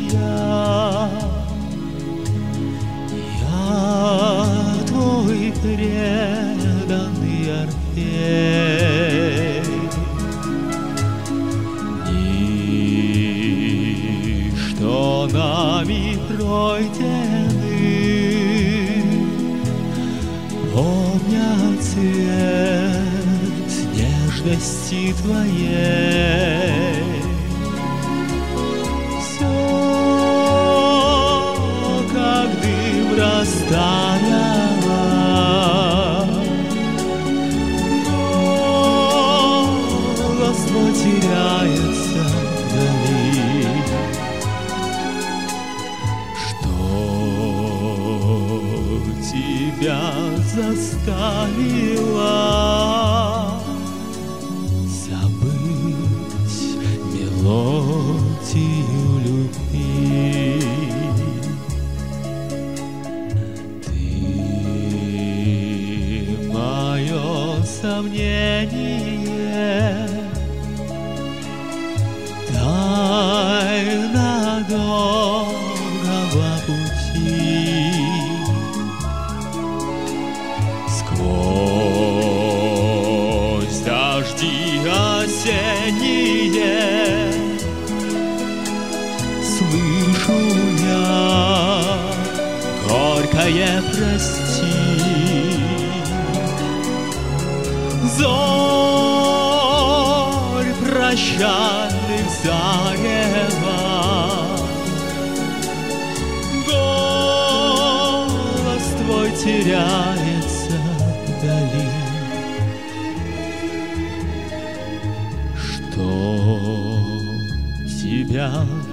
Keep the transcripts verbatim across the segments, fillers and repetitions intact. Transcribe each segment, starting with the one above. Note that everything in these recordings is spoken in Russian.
Я твой преданный Орфей. Ничто нами пройдены, помня цвет нежности твоей. Все, как дым, растаяло, голос твой теряется вдали. Что тебя заставило забыть мелодию любви? Ты мое сомнение, тайна долгого пути. Сквозь дожди осенние слышу я горькое прости. Зорь прощальных зарева, голос твой теряется вдали. Что тебя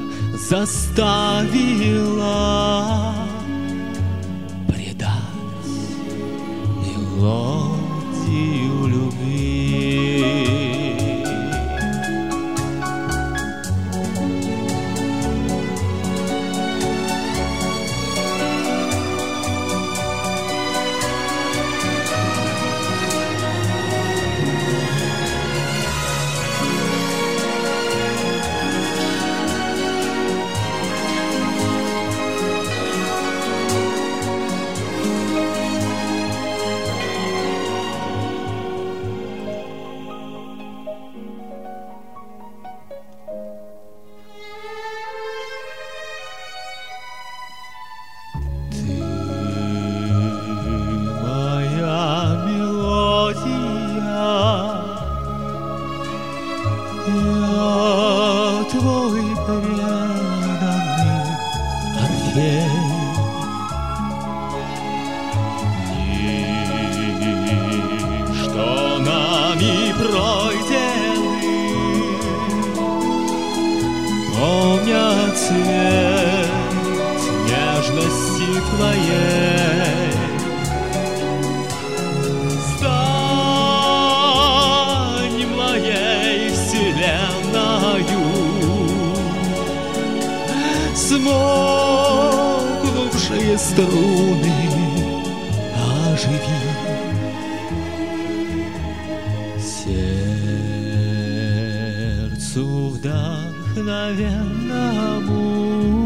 заставило предать мелодию любви? Я твой преданный Орфей. Ничто нами пройдены, помня цвет нежности твоей. Стань моей вселенною, смолкнувшие струны оживи. Сердцу вдохновенному